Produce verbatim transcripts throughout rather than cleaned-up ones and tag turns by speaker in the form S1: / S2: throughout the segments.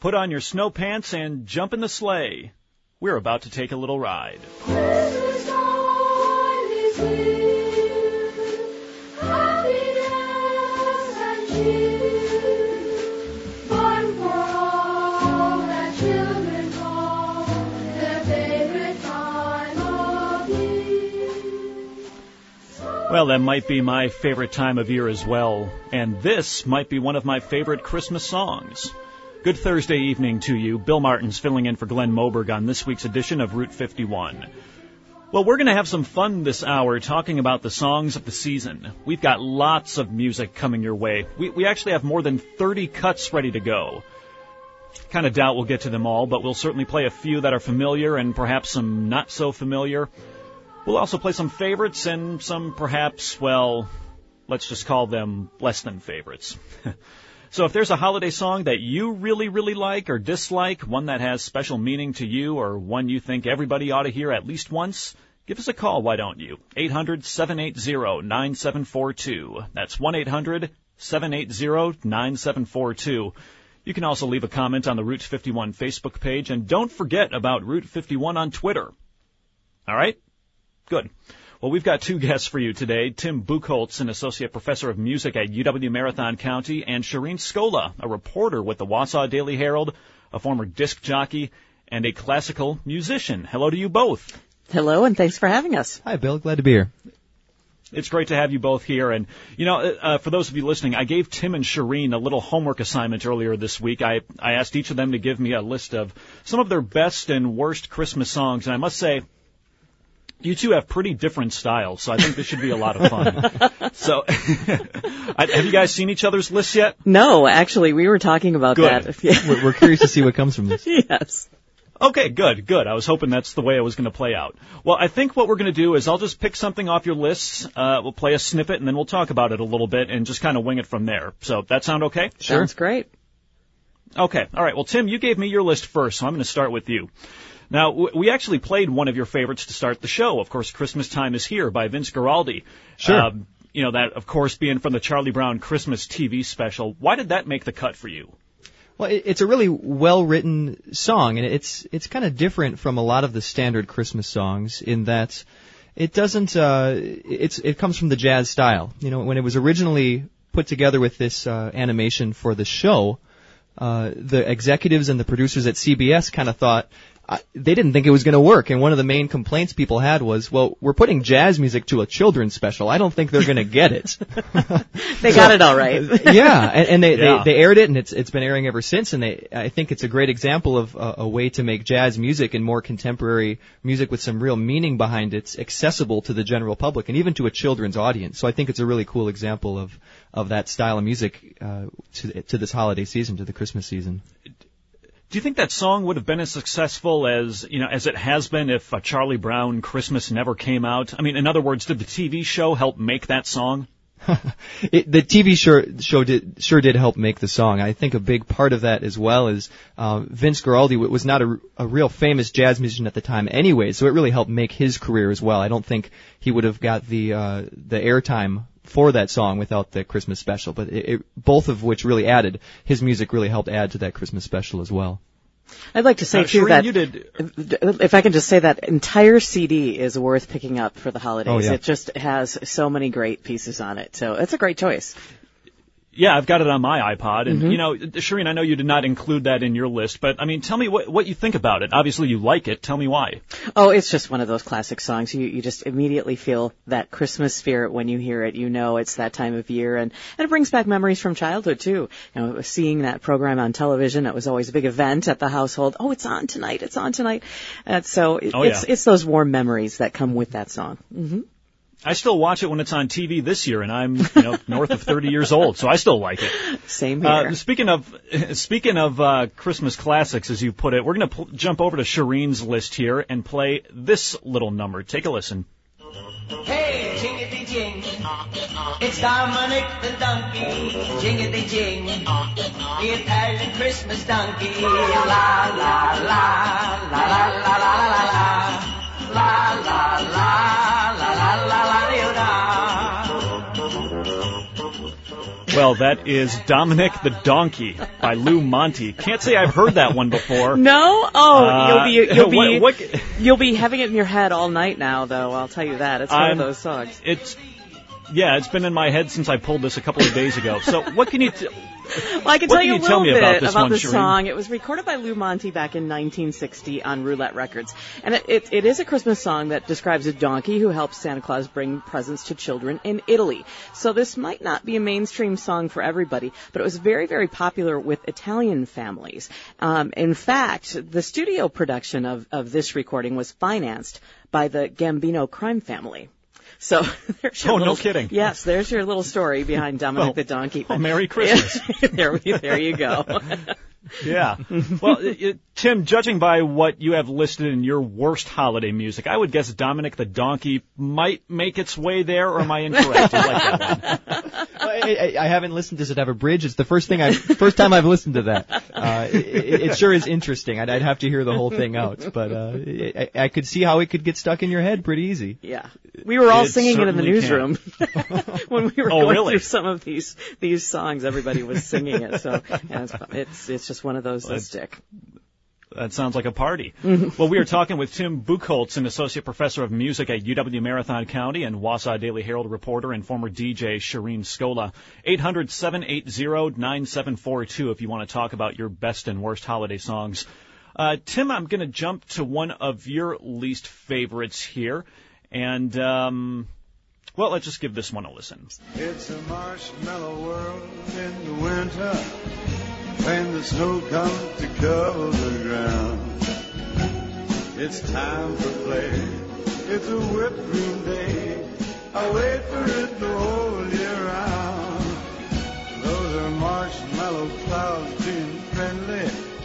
S1: Put on your snow pants and jump in the sleigh. We're about to take a little ride.
S2: Christmas time is here. Happiness and cheer. Fun for all that children call their favorite time of year.
S1: Well, that might be my favorite time of year as well. And this might be one of my favorite Christmas songs. Good Thursday evening to you. Bill Martin's filling in for Glenn Moberg on this week's edition of Route fifty-one. Well, we're going to have some fun this hour talking about the songs of the season. We've got lots of music coming your way. We, we actually have more than thirty cuts ready to go. Kind of doubt we'll get to them all, but we'll certainly play a few that are familiar and perhaps some not so familiar. We'll also play some favorites and some perhaps, well, let's just call them less than favorites. So if there's a holiday song that you really, really like or dislike, one that has special meaning to you or one you think everybody ought to hear at least once, give us a call, why don't you? eight hundred, seven eight zero, nine seven four two. That's one eight hundred, seven eight zero, nine seven four two. You can also leave a comment on the Route fifty-one Facebook page, and don't forget about Route fifty-one on Twitter. All right? Good. Well, we've got two guests for you today. Tim Buchholz, an associate professor of music at U W Marathon County, and Shireen Scola, a reporter with the Wausau Daily Herald, a former disc jockey, and a classical musician. Hello to you both.
S3: Hello, and thanks for having us.
S4: Hi, Bill. Glad to be here.
S1: It's great to have you both here. And, you know, uh, for those of you listening, I gave Tim and Shireen a little homework assignment earlier this week. I, I asked each of them to give me a list of some of their best and worst Christmas songs, and I must say, you two have pretty different styles, so I think this should be a lot of fun. So, have you guys seen each other's lists yet?
S3: No, actually, we were talking about
S1: Good.
S3: that. Yeah.
S4: We're, we're curious to see what comes from this.
S3: Yes.
S1: Okay, good, good. I was hoping that's the way it was going to play out. Well, I think what we're going to do is I'll just pick something off your lists. Uh, we'll play a snippet, and then we'll talk about it a little bit and just kind of wing it from there. So, that sound okay?
S3: Sure. Sounds great.
S1: Okay, all right. Well, Tim, you gave me your list first, so I'm going to start with you. Now, we actually played one of your favorites to start the show. Of course, Christmas Time is Here by Vince Guaraldi.
S4: Sure.
S1: Um, you know, that, of course, being from the Charlie Brown Christmas T V special. Why did that make the cut for you?
S4: Well, it, it's a really well-written song, and it's it's kind of different from a lot of the standard Christmas songs in that it doesn't, uh, it's it comes from the jazz style. You know, when it was originally put together with this uh, animation for the show, uh, the executives and the producers at C B S kind of thought, I, they didn't think it was going to work, and one of the main complaints people had was, well, we're putting jazz music to a children's special. I don't think they're going to get it.
S3: They so, got it all right.
S4: Yeah, and, and they,
S1: yeah.
S4: they they aired it, and it's it's been airing ever since, and they I think it's a great example of uh, a way to make jazz music and more contemporary music with some real meaning behind it accessible to the general public and even to a children's audience. So I think it's a really cool example of, of that style of music uh, to to this holiday season, to the Christmas season.
S1: Do you think that song would have been as successful as, you know, as it has been if a Charlie Brown Christmas never came out? I mean, in other words, did the T V show help make that song?
S4: it, the T V show, show did, sure did help make the song. I think a big part of that as well is uh, Vince Guaraldi was not a, a real famous jazz musician at the time anyway, so it really helped make his career as well. I don't think he would have got the uh, the airtime for that song without the Christmas special, but it, it, both of which really added, his music really helped add to that Christmas special as well.
S3: I'd like to say,
S1: uh,
S3: too,
S1: Shireen,
S3: that
S1: you did.
S3: if I can just say that entire C D is worth picking up for the holidays.
S4: Oh, yeah.
S3: It just has so many great pieces on it, so it's a great choice.
S1: Yeah, I've got it on my iPod, and,
S3: Mm-hmm.
S1: you know, Shireen, I know you did not include that in your list, but, I mean, tell me what, what you think about it. Obviously, you like it. Tell me why.
S3: Oh, it's just one of those classic songs. You you just immediately feel that Christmas spirit when you hear it. You know it's that time of year, and, and it brings back memories from childhood, too. You know, seeing that program on television, it was always a big event at the household. Oh, it's on tonight, it's on tonight. And so it,
S1: Oh,
S3: it's
S1: yeah.
S3: it's those warm memories that come with that song. Mm-hmm.
S1: I still watch it when it's on T V this year, and I'm, you know, north of thirty years old, so I still like it.
S3: Same here.
S1: Uh, speaking of speaking of uh, Christmas classics, as you put it, we're going to pl- jump over to Shireen's list here and play this little number. Take a listen.
S5: Hey, jingity jing, it's Dominic the donkey, jingity jing, the Italian Christmas donkey, la la la, la la la la la la, la la la, la la la la la.
S1: Well, that is Dominic the Donkey by Lou Monte. Can't say I've heard that one before.
S3: No? Oh,
S1: Uh,
S3: you'll be you'll be
S1: what- what-
S3: you'll be having it in your head all night now, though. I'll tell you that. It's one
S1: I'm-
S3: of those songs.
S1: It's yeah, it's been in my head since I pulled this a couple of days ago. So what can you? T-
S3: Well, I can
S1: What
S3: tell
S1: can
S3: you a
S1: you
S3: little
S1: tell me
S3: bit
S1: about this one,
S3: this
S1: Shireen?
S3: song. It was recorded by Lou Monte back in nineteen sixty on Roulette Records. And it, it, it is a Christmas song that describes a donkey who helps Santa Claus bring presents to children in Italy. So this might not be a mainstream song for everybody, but it was very, very popular with Italian families. Um, in fact, the studio production of, of this recording was financed by the Gambino crime family. So there's your
S1: Oh, no
S3: little,
S1: kidding.
S3: Yes, there's your little story behind Dominic
S1: Well,
S3: the Donkey.
S1: well, Merry Christmas.
S3: there, we, there you go.
S1: Yeah. Well, it, it, Tim, judging by what you have listed in your worst holiday music, I would guess Dominic the Donkey might make its way there, or am I incorrect? I like that one.
S4: I, I, I haven't listened. Does it have a bridge? It's the first thing I, first time I've listened to that. Uh, it, it, it sure is interesting. I'd, I'd have to hear the whole thing out, but uh, I, I could see how it could get stuck in your head pretty easy.
S3: Yeah. We were all
S1: It
S3: singing it in the
S1: certainly
S3: newsroom. When we were
S1: Oh,
S3: going
S1: really?
S3: through some of these these songs, everybody was singing it. So yeah, it's it's, it's just one of those that stick.
S1: That sounds like a party. Well, we are talking with Tim Buchholz, an associate professor of music at U W Marathon County and Wausau Daily Herald reporter and former D J Shireen Scola. eight hundred, seven eight zero, nine seven four two if you want to talk about your best and worst holiday songs. Uh, Tim, I'm going to jump to one of your least favorites here. And, um, well, let's just give this one a listen.
S6: It's a marshmallow world in the winter when the snow comes to cover the ground. It's time for play. It's a whipped cream day. I wait for it the whole year round. Those are marshmallow clouds being friendly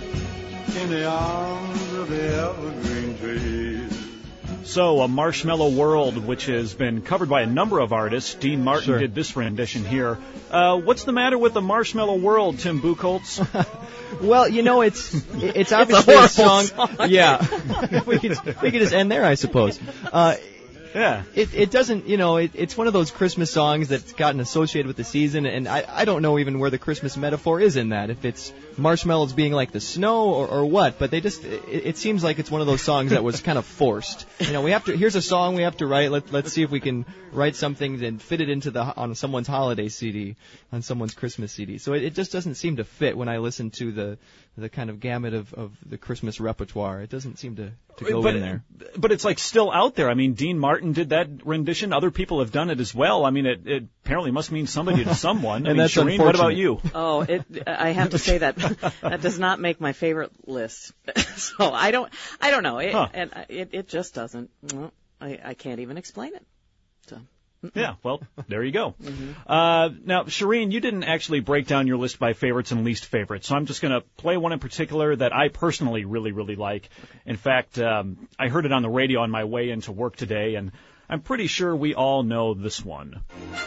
S6: in the arms of the evergreen trees.
S1: So, A Marshmallow World, which has been covered by a number of artists. Dean Martin
S4: Sure.
S1: did this rendition here. Uh, what's the matter with The Marshmallow World, Tim Buchholz?
S4: Well, you know, it's it's obviously a,
S3: horrible
S4: song.
S3: song.
S4: Yeah, we could we could just end there, I suppose. Uh,
S1: Yeah.
S4: It, it doesn't, you know, it, it's one of those Christmas songs that's gotten associated with the season, and I, I don't know even where the Christmas metaphor is in that, if it's marshmallows being like the snow or, or what, but they just, it, it seems like it's one of those songs that was kind of forced. You know, we have to, here's a song we have to write, Let, let's see if we can write something and fit it into the, on someone's holiday C D, on someone's Christmas C D. So it, it just doesn't seem to fit when I listen to the, the kind of gamut of, of the Christmas repertoire. It doesn't seem to, to go
S1: but,
S4: in there.
S1: But it's like still out there. I mean, Dean Martin did that rendition. Other people have done it as well. I mean, it, it apparently must mean somebody to someone. I
S4: And
S1: mean,
S4: that's
S1: Shireen, what about
S4: unfortunate.
S1: you?
S3: Oh, it. I have to say that that does not make my favorite list. So I don't. I don't know. It,
S1: Huh.
S3: and it, it just doesn't. Well, I, I can't even explain it. So.
S1: Yeah, well, there you go. Uh, now, Shireen, you didn't actually break down your list by favorites and least favorites, so I'm just going to play one in particular that I personally really, really like. In fact, um, I heard it on the radio on my way into work today, and I'm pretty sure we all know this one.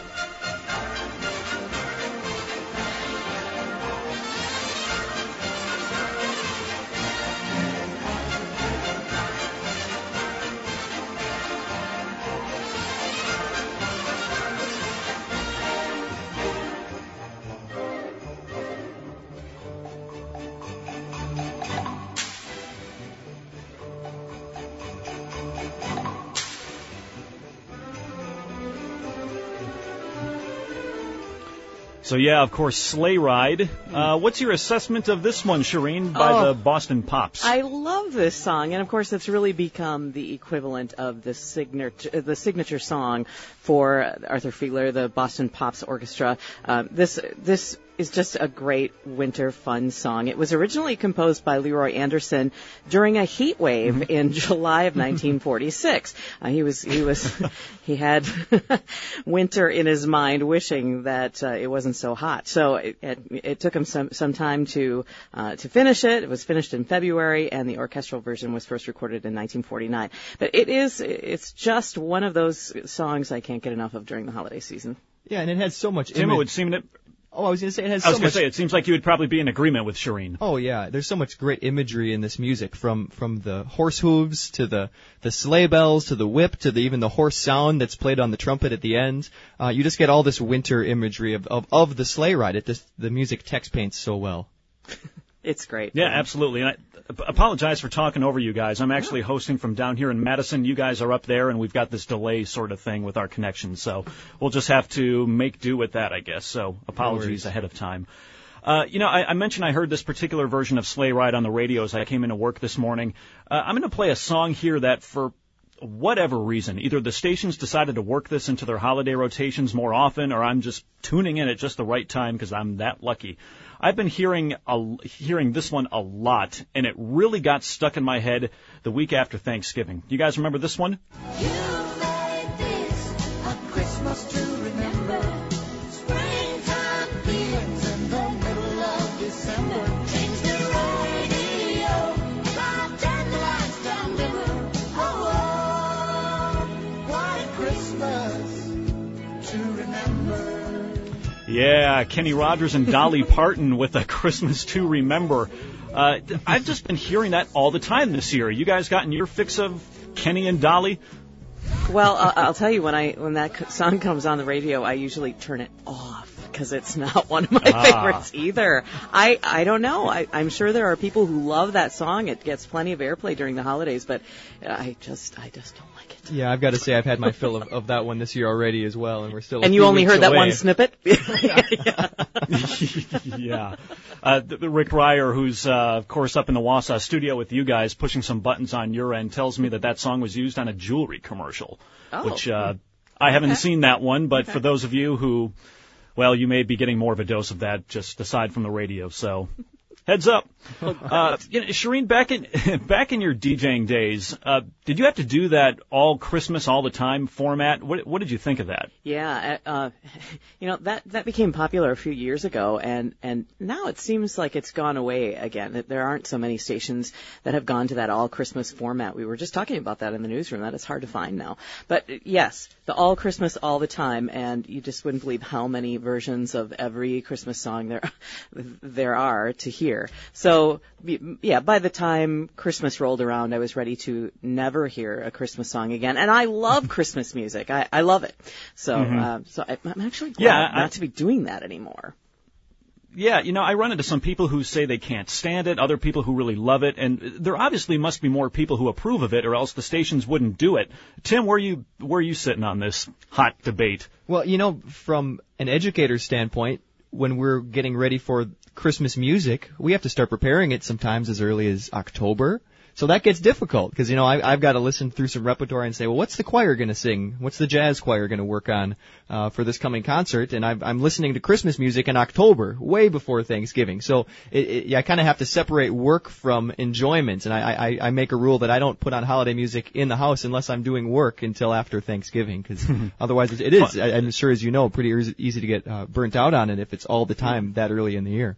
S1: So, yeah, of course, Sleigh Ride. Uh, what's your assessment of this one, Shireen, by
S3: Oh.
S1: the Boston Pops?
S3: I love this song, and of course, it's really become the equivalent of the signature, the signature song for Arthur Fiedler, the Boston Pops Orchestra. Um, this this is just a great winter fun song. It was originally composed by Leroy Anderson during a heat wave in July of nineteen forty-six. Uh, he was he was he had winter in his mind, wishing that uh, it wasn't so hot. So it, it, it took him some some time to uh, to finish it. It was finished in February, and the orchestral version was first recorded in nineteen forty-nine. But it is it's just one of those songs I can't get enough of during the holiday season.
S4: Yeah, and it had so much
S1: Tim,
S4: image.
S1: it would seem that
S4: Oh, I was going to say it has
S1: I was
S4: so
S1: going
S4: much.
S1: to say, it seems like you would probably be in agreement with Shireen.
S4: Oh yeah, there's so much great imagery in this music, from from the horse hooves to the the sleigh bells to the whip to the even the horse sound that's played on the trumpet at the end. Uh, you just get all this winter imagery of of, of the sleigh ride. It just, the music text paints so well.
S3: It's great.
S1: Yeah, absolutely. And I ap- apologize for talking over you guys. I'm actually hosting from down here in Madison. You guys are up there, and we've got this delay sort of thing with our connection. So we'll just have to make do with that, I guess. So apologies ahead of time. Uh, you know, I, I mentioned I heard this particular version of Sleigh Ride on the radio as I came into work this morning. Uh, I'm going to play a song here that for whatever reason, either the stations decided to work this into their holiday rotations more often, or I'm just tuning in at just the right time because I'm that lucky. I've been hearing a, hearing this one a lot, and it really got stuck in my head the week after Thanksgiving. You guys remember this one?
S2: You made this a Christmas to remember. Springtime begins in the middle of December. Change the radio, drive ten lights down river. Oh, what a Christmas to remember.
S1: Yeah, Kenny Rogers and Dolly Parton with A Christmas to Remember. Uh, I've just been hearing that all the time this year. You guys gotten your fix of Kenny and Dolly?
S3: Well, I'll, I'll tell you, when I when that c- song comes on the radio, I usually turn it off because it's not one of my
S1: Ah.
S3: favorites either. I I don't know. I, I'm sure there are people who love that song. It gets plenty of airplay during the holidays, but I just I just don't like it.
S4: Yeah, I've got to say I've had my fill of, of that one this year already as well, and we're still. a
S3: And
S4: few
S3: you only
S4: weeks
S3: heard that
S4: away.
S3: one snippet?
S1: Yeah. Uh, the, the Rick Ryer, who's, uh, of course, up in the Wausau studio with you guys, pushing some buttons on your end, tells me that that song was used on a jewelry commercial,
S3: Oh.
S1: which uh, I haven't
S3: Okay.
S1: seen that one, but
S3: Okay.
S1: for those of you who, well, you may be getting more of a dose of that just aside from the radio, so heads up. Uh, you know, Shireen, back in back in your DJing days, uh, did you have to do that all Christmas, all the time format? What, what did you think of that?
S3: Yeah, uh, you know, that that became popular a few years ago, and and now it seems like it's gone away again. That there aren't so many stations that have gone to that all Christmas format. We were just talking about that in the newsroom. That is hard to find now. But uh, yes, the all Christmas all the time, and you just wouldn't believe how many versions of every Christmas song there there are to hear. So yeah, by the time Christmas rolled around, I was ready to never hear a Christmas song again. And I love Christmas music. I, I love it. So,
S1: Mm-hmm.
S3: uh, so I, I'm actually glad
S1: Yeah, I-
S3: not to be doing that anymore.
S1: Yeah, you know, I run into some people who say they can't stand it, other people who really love it, and there obviously must be more people who approve of it, or else the stations wouldn't do it. Tim, where are you where are you sitting on this hot debate?
S4: Well, you know, from an educator's standpoint, when we're getting ready for Christmas music, we have to start preparing it sometimes as early as October. So that gets difficult because, you know, I, I've got to listen through some repertoire and say, well, what's the choir going to sing? What's the jazz choir going to work on uh, for this coming concert? And I've, I'm listening to Christmas music in October, way before Thanksgiving. So it, it, I kind of have to separate work from enjoyment. And I, I, I make a rule that I don't put on holiday music in the house unless I'm doing work until after Thanksgiving, because otherwise it is, I, I'm sure as you know, pretty easy easy to get uh, burnt out on it if it's all the time that early in the year.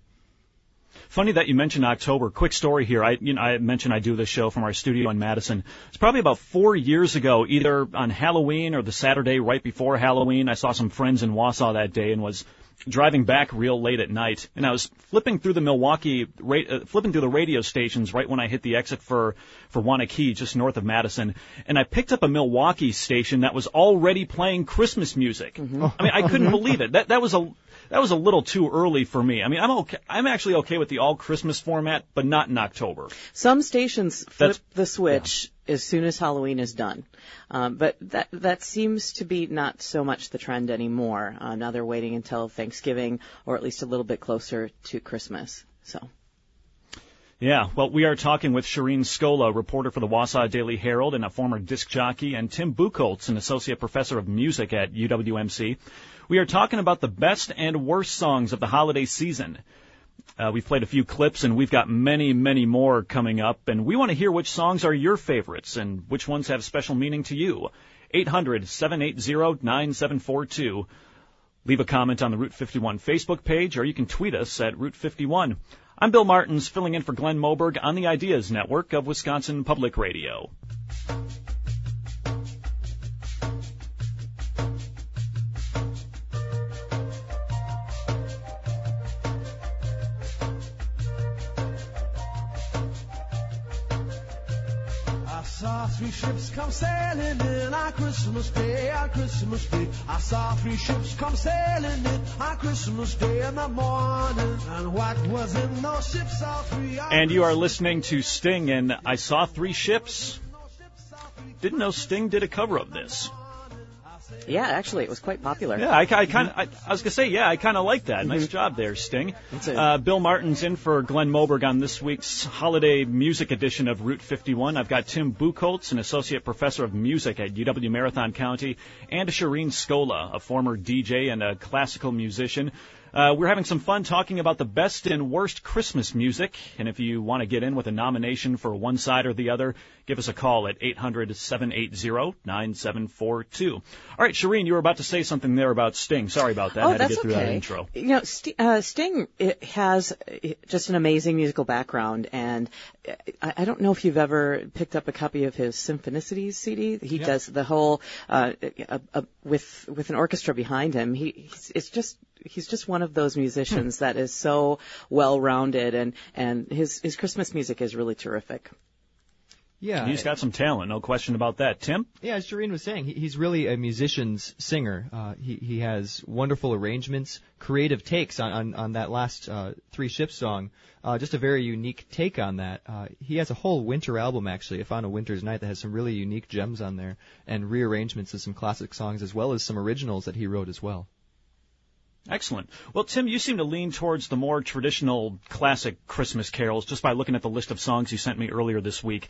S1: Funny that you mentioned October. Quick story here. I, you know, I mentioned I do this show from our studio in Madison. It's probably about four years ago, either on Halloween or the Saturday right before Halloween. I saw some friends in Wausau that day and was driving back real late at night. And I was flipping through the Milwaukee, ra- uh, flipping through the radio stations right when I hit the exit for, for Wanakee, just north of Madison. And I picked up a Milwaukee station that was already playing Christmas music.
S3: Mm-hmm.
S1: I mean, I couldn't believe it. That, that was a, That was a little too early for me. I mean, I'm okay. I'm actually okay with the all Christmas format, but not in October.
S3: Some stations flip
S1: That's-
S3: the switch as soon as Halloween is done. Um, but that that seems to be not so much the trend anymore. Uh, now they're waiting until Thanksgiving or at least a little bit closer to Christmas. So.
S1: Yeah, well, we are talking with Shireen Scola, reporter for the Wausau Daily Herald and a former disc jockey, and Tim Buchholz, an associate professor of music at U W M C. We are talking about the best and worst songs of the holiday season. Uh, we've played a few clips, and we've got many, many more coming up, and we want to hear which songs are your favorites and which ones have special meaning to you. eight hundred, seven eight zero, nine seven four two. Leave a comment on the Route fifty-one Facebook page, or you can tweet us at Route fifty-one. I'm Bill Martins, filling in for Glenn Moberg on the Ideas Network of Wisconsin Public Radio.
S7: saw three ships come sailing in on Christmas Day, on Christmas Day. I saw three ships come sailing in on Christmas Day in the morning. And what was in those ships, all three are...
S1: And you are listening to Sting and I Saw Three Ships. Didn't know Sting did a cover of this.
S3: Yeah, actually, it was quite popular.
S1: Yeah, I, I kind of, I, I was gonna say, yeah, I kind of like that. Nice job there, Sting. Uh, Bill Martin's in for Glenn Moberg on this week's holiday music edition of Route fifty-one. I've got Tim Buchholz, an associate professor of music at U W Marathon County, and Shireen Scola, a former D J and a classical musician. Uh, we're having some fun talking about the best and worst Christmas music, and if you want to get in with a nomination for one side or the other, give us a call at eight hundred, seven eight zero, nine seven four two. All right, Shireen, you were about to say something there about Sting. Sorry about that.
S3: Oh,
S1: I had
S3: that's
S1: to get through
S3: okay.
S1: that intro.
S3: You know, St- uh, Sting it has just an amazing musical background, and I, I don't know if you've ever picked up a copy of his Symphonicities C D. He
S4: Yeah.
S3: does the whole uh, uh, uh, with with an orchestra behind him. He he's, it's just he's just one of those musicians that is so well-rounded, and and his his Christmas music is really terrific.
S4: Yeah,
S1: He's got some talent, no question about that. Tim?
S4: Yeah, as Shireen was saying, he, he's really a musician's singer. Uh, he, he has wonderful arrangements, creative takes on, on, on that last uh, Three Ships song. Uh, just a very unique take on that. Uh, he has a whole winter album, actually, If on a Winter's Night, that has some really unique gems on there, and rearrangements of some classic songs, as well as some originals that he wrote as well.
S1: Excellent. Well, Tim, you seem to lean towards the more traditional classic Christmas carols just by looking at the list of songs you sent me earlier this week.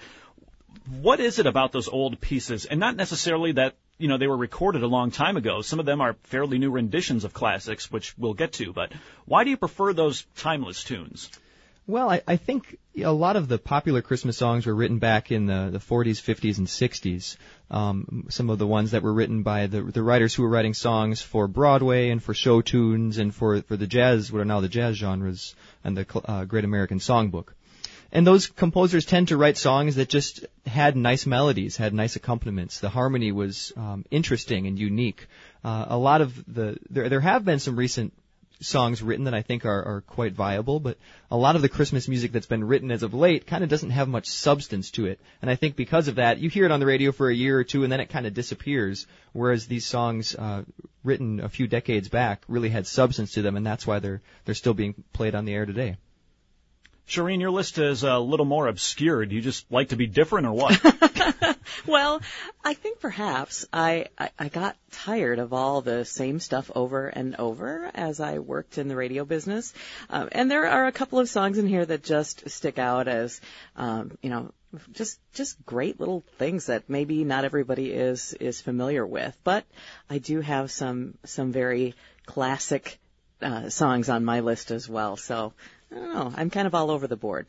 S1: What is it about those old pieces? And not necessarily that, you know, they were recorded a long time ago. Some of them are fairly new renditions of classics, which we'll get to. But why do you prefer those timeless tunes?
S4: Well, I, I think a lot of the popular Christmas songs were written back in the, the forties, fifties, and sixties. Um, some of the ones that were written by the, the writers who were writing songs for Broadway and for show tunes and for, for the jazz, what are now the jazz genres, and the uh, Great American Songbook. And those composers tend to write songs that just had nice melodies, had nice accompaniments. The harmony was um, interesting and unique. Uh, a lot of the there there have been some recent songs written that I think are, are quite viable, but a lot of the Christmas music that's been written as of late kind of doesn't have much substance to it. And I think because of that, you hear it on the radio for a year or two and then it kind of disappears, whereas these songs uh, written a few decades back really had substance to them, and that's why they're they're still being played on the air today.
S1: Shireen, your list is a little more obscure. Do you just like to be different or what?
S3: Well, I think perhaps I, I, I got tired of all the same stuff over and over as I worked in the radio business. Um, and there are a couple of songs in here that just stick out as, um, you know, just just great little things that maybe not everybody is, is familiar with. But I do have some some very classic uh, songs on my list as well. So I don't know. I'm kind of all over the board.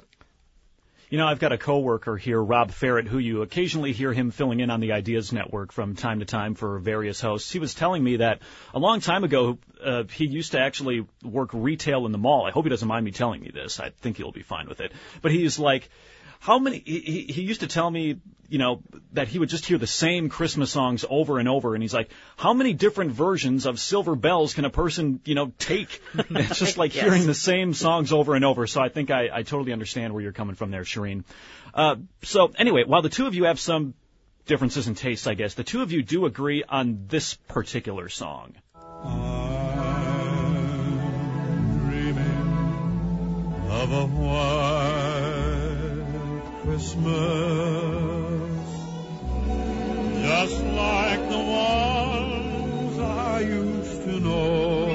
S1: You know, I've got a coworker here, Rob Ferret, who you occasionally hear him filling in on the Ideas Network from time to time for various hosts. He was telling me that a long time ago, uh, he used to actually work retail in the mall. I hope he doesn't mind me telling me this. I think he'll be fine with it. But he's like, how many, he, he used to tell me, you know, that he would just hear the same Christmas songs over and over. And he's like, how many different versions of Silver Bells can a person, you know, take? It's just like
S3: Yes.
S1: hearing the same songs over and over. So I think I, I totally understand where you're coming from there, Shireen. Uh, so anyway, while the two of you have some differences in taste, I guess, the two of you do agree on this particular song.
S6: I'm dreaming of a white Christmas, just like the ones I used to know.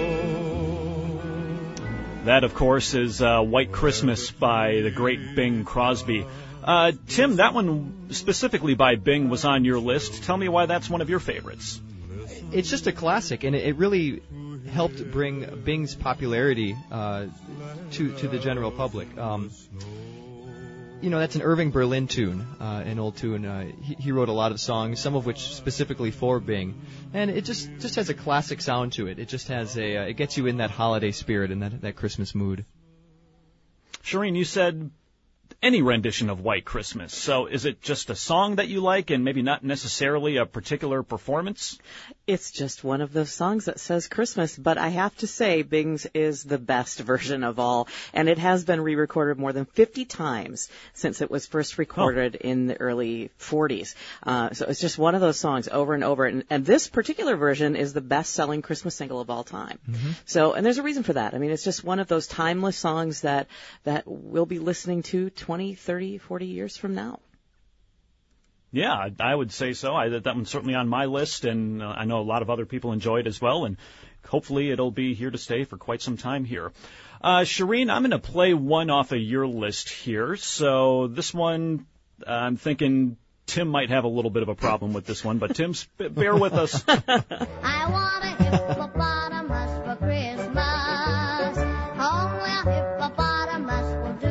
S1: That, of course, is uh, White Christmas by the great Bing Crosby. Uh, Tim, that one specifically by Bing was on your list. Tell me why that's one of your favorites.
S4: It's just a classic, and it, it really helped bring Bing's popularity uh, to to the general public. Um, you know, that's an Irving Berlin tune, uh, an old tune. Uh, he, he wrote a lot of songs, some of which specifically for Bing, and it just, just has a classic sound to it. It just has a, uh, it gets you in that holiday spirit and that that Christmas mood.
S1: Shireen, you said any rendition of White Christmas. So is it just a song that you like and maybe not necessarily a particular performance?
S3: It's just one of those songs that says Christmas, but I have to say Bing's is the best version of all, and it has been re-recorded more than fifty times since it was first recorded oh. in the early forties. Uh, so it's just one of those songs over and over, and, and this particular version is the best-selling Christmas single of all time. Mm-hmm. So, and there's a reason for that. I mean, it's just one of those timeless songs that, that we'll be listening to twenty, thirty, forty years from now.
S1: Yeah, I would say so. I, that one's certainly on my list, and uh, I know a lot of other people enjoy it as well, and hopefully it'll be here to stay for quite some time here. Uh, Shireen, I'm going to play one off of your list here. So this one, uh, I'm thinking Tim might have a little bit of a problem with this one, but Tim, sp- bear with us.
S2: I want a hippopotamus for Christmas. Only a hippopotamus will do.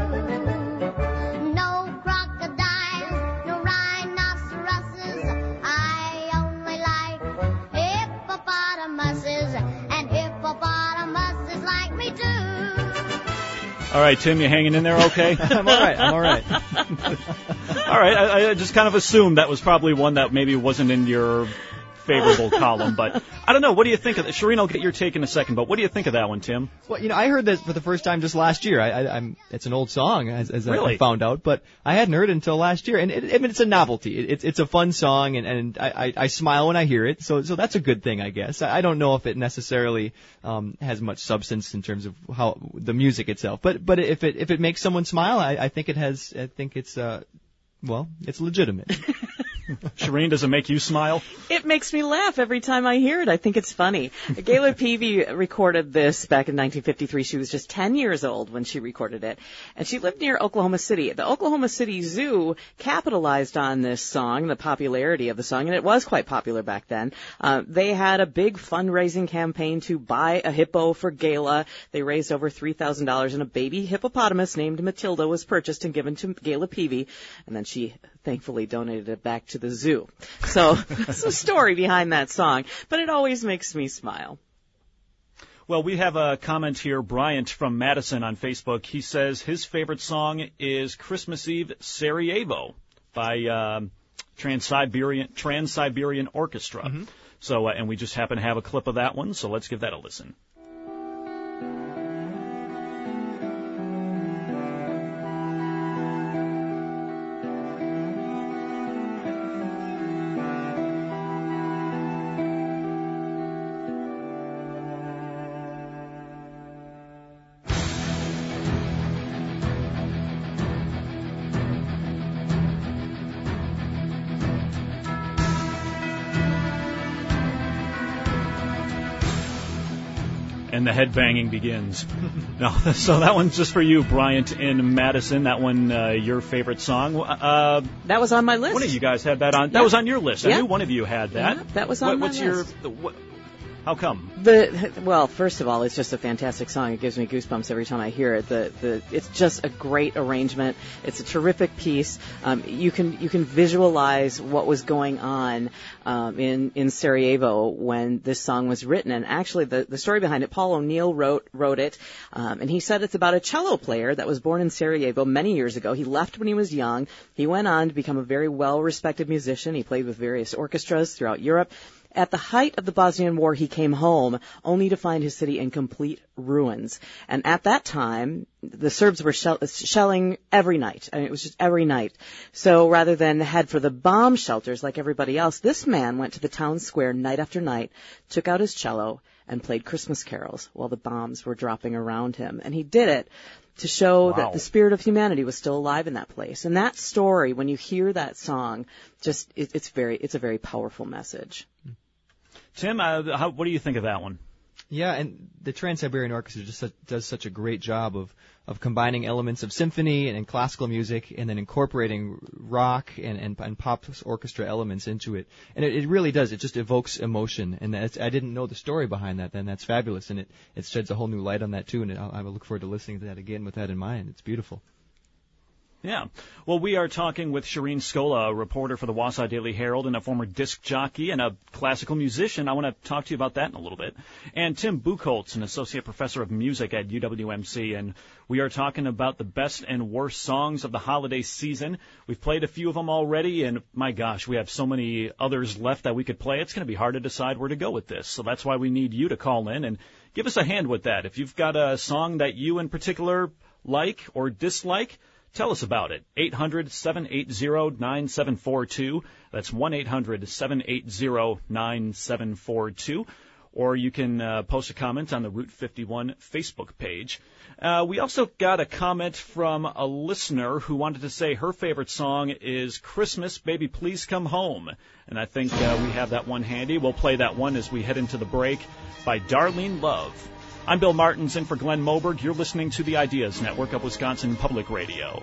S2: No crocodiles, no rhinoceroses. I only like hippopotamuses, and hippopotamuses like me too.
S1: All right, Tim, you hanging in there okay?
S4: I'm all right. I'm all right.
S1: All right, I, I just kind of assumed that was probably one that maybe wasn't in your favorable column, but I don't know. What do you think of that? Shireen, I'll get your take in a second, but what do you think of that one, Tim?
S4: Well, you know, I heard this for the first time just last year. I, I, I'm, it's an old song, as, as
S1: really?
S4: I found out, but I hadn't heard it until last year. And it, I mean, it's a novelty. It, it's it's a fun song, and, and I, I, I smile when I hear it, so so that's a good thing, I guess. I, I don't know if it necessarily um, has much substance in terms of how the music itself, but but if it if it makes someone smile, I, I think it has. I think it's uh, well, it's legitimate.
S1: Shireen, does it make you smile?
S3: It makes me laugh every time I hear it. I think it's funny. Gayla Peavy recorded this back in nineteen fifty-three. She was just ten years old when she recorded it, and she lived near Oklahoma City. The Oklahoma City Zoo capitalized on this song, the popularity of the song, and it was quite popular back then. Uh, they had a big fundraising campaign to buy a hippo for Gayla. They raised over three thousand dollars, and a baby hippopotamus named Matilda was purchased and given to Gayla Peavy, and then she thankfully donated it back to the zoo. So that's the story behind that song, but it always makes me smile.
S1: Well, we have a comment here, Bryant from Madison on Facebook. He says his favorite song is Christmas Eve Sarajevo by um, Trans-Siberian, Trans-Siberian Orchestra. Mm-hmm. So, uh, and we just happen to have a clip of that one, so let's give that a listen. And the headbanging begins. No, so that one's just for you, Bryant in Madison. That one, uh, your favorite song. Uh,
S3: that was on my list.
S1: One of you guys had that on.
S3: Yeah.
S1: That was on your list. I
S3: yeah.
S1: knew one of you had that.
S3: Yeah, that was on
S1: what,
S3: my
S1: what's
S3: list.
S1: Your, what, how come?
S3: The well, first of all, it's just a fantastic song. It gives me goosebumps every time I hear it. The the it's just a great arrangement. It's a terrific piece. Um, you can you can visualize what was going on um, in in Sarajevo when this song was written. And actually, the the story behind it, Paul O'Neill wrote wrote it, um, and he said it's about a cello player that was born in Sarajevo many years ago. He left when he was young. He went on to become a very well respected musician. He played with various orchestras throughout Europe. At the height of the Bosnian War, he came home only to find his city in complete ruins. And at that time, the Serbs were shell- shelling every night. I mean, it was just every night. So rather than head for the bomb shelters like everybody else, this man went to the town square night after night, took out his cello, and played Christmas carols while the bombs were dropping around him. And he did it to show
S1: wow.
S3: that the spirit of humanity was still alive in that place. And that story, when you hear that song, just it, it's very it's a very powerful message.
S1: Tim, uh, how, what do you think of that one?
S4: Yeah, and the Trans-Siberian Orchestra just su- does such a great job of, of combining elements of symphony and, and classical music and then incorporating rock and, and, and pop orchestra elements into it. And it, it really does. It just evokes emotion. And that's, I didn't know the story behind that then. That's fabulous. And it, it sheds a whole new light on that, too. And it, I, I look forward to listening to that again with that in mind. It's beautiful.
S1: Yeah. Well, we are talking with Shireen Scola, a reporter for the Wausau Daily Herald and a former disc jockey and a classical musician. I want to talk to you about that in a little bit. And Tim Buchholz, an associate professor of music at U W M C. And we are talking about the best and worst songs of the holiday season. We've played a few of them already, and my gosh, we have so many others left that we could play. It's going to be hard to decide where to go with this. So that's why we need you to call in and give us a hand with that. If you've got a song that you in particular like or dislike, tell us about it. eight hundred, seven eight zero, nine seven four two. That's one eight hundred, seven eight zero, nine seven four two. Or you can uh, post a comment on the Route fifty-one Facebook page. Uh, we also got a comment from a listener who wanted to say her favorite song is Christmas, Baby Please Come Home. And I think uh, we have that one handy. We'll play that one as we head into the break by Darlene Love. I'm Bill Martins in for Glenn Moberg. You're listening to the Ideas Network of Wisconsin Public Radio.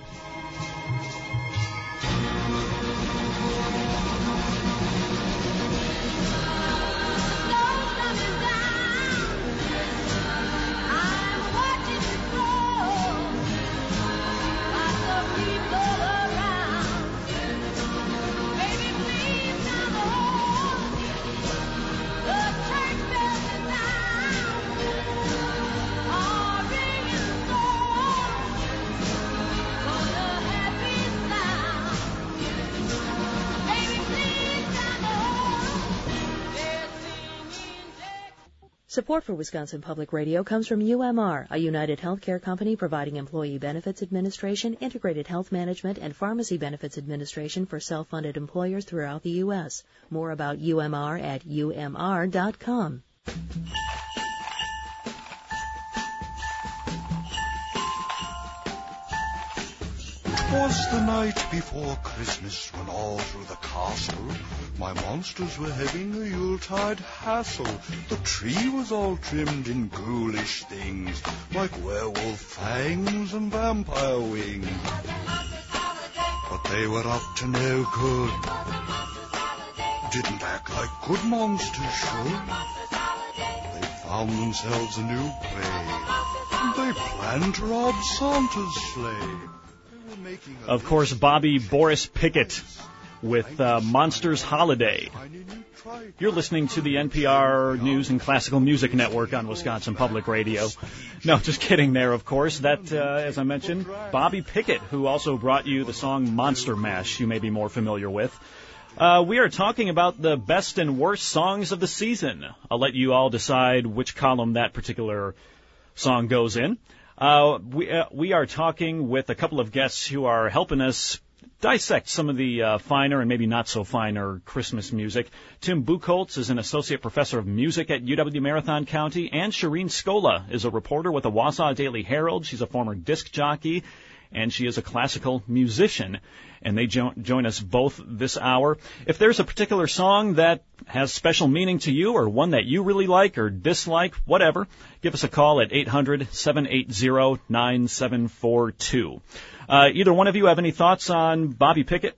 S8: Support for Wisconsin Public Radio comes from U M R, a United Healthcare company providing employee benefits administration, integrated health management, and pharmacy benefits administration for self-funded employers throughout the U S More about U M R at U M R dot com.
S9: Twas the night before Christmas when all through the castle my monsters were having a Yuletide hassle. The tree was all trimmed in ghoulish things like werewolf fangs and vampire wings. But they were up to no good. Didn't act like good monsters should. They found themselves a new prey. They planned to rob Santa's sleigh.
S1: Of course, Bobby Boris Pickett with uh, Monsters Holiday. You're listening to the N P R News and Classical Music Network on Wisconsin Public Radio. No, just kidding there, of course. That, uh, as I mentioned, Bobby Pickett, who also brought you the song Monster Mash, you may be more familiar with. Uh, we are talking about the best and worst songs of the season. I'll let you all decide which column that particular song goes in. Uh, we, uh, we are talking with a couple of guests who are helping us dissect some of the uh, finer and maybe not so finer Christmas music. Tim Buchholz is an associate professor of music at U W Marathon County, and Shireen Scola is a reporter with the Wausau Daily Herald. She's a former disc jockey, and she is a classical musician. And they jo- join us both this hour. If there's a particular song that has special meaning to you, or one that you really like or dislike, whatever, give us a call at eight hundred, seven eight zero, nine seven four two. Uh, either one of you have any thoughts on Bobby Pickett?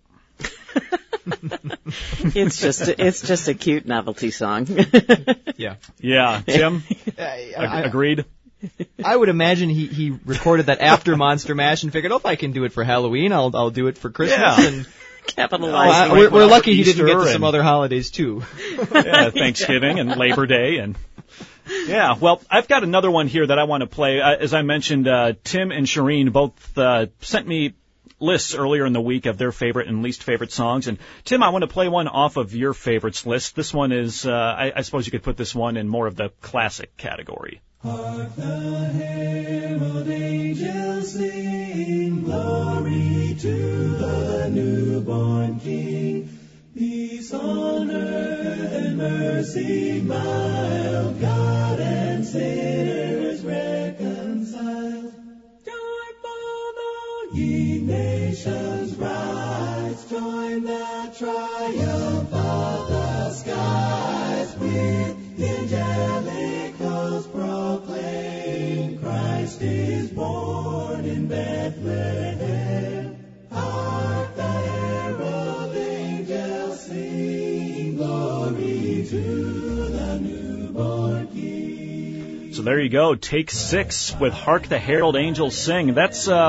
S3: It's just a, it's just a cute novelty song.
S4: Yeah.
S1: Yeah. Tim?
S4: I,
S1: Ag-
S4: I,
S1: agreed?
S4: I would imagine he, he recorded that after Monster Mash and figured, oh, if I can do it for Halloween, I'll I'll do it for Christmas.
S1: Yeah.
S4: And
S3: Capitalizing.
S4: uh, we're, we're lucky he
S1: Easter
S4: didn't get to
S1: and-
S4: some other holidays, too.
S1: Yeah, Thanksgiving and Labor Day. and Yeah, well, I've got another one here that I want to play. Uh, as I mentioned, uh, Tim and Shireen both uh, sent me lists earlier in the week of their favorite and least favorite songs. And Tim, I want to play one off of your favorites list. This one is, uh, I, I suppose you could put this one in more of the classic category.
S7: Hark the herald angels sing, glory to the newborn King. Peace on earth and mercy mild, God and sinners reconciled. Joyful, ye nations rise, join the triumph of the skies. With the angelic host proclaim, Christ is born in Bethlehem. Hark the herald angels sing, glory to the newborn King.
S1: So there you go, take six with Hark the Herald Angels Sing. That's uh,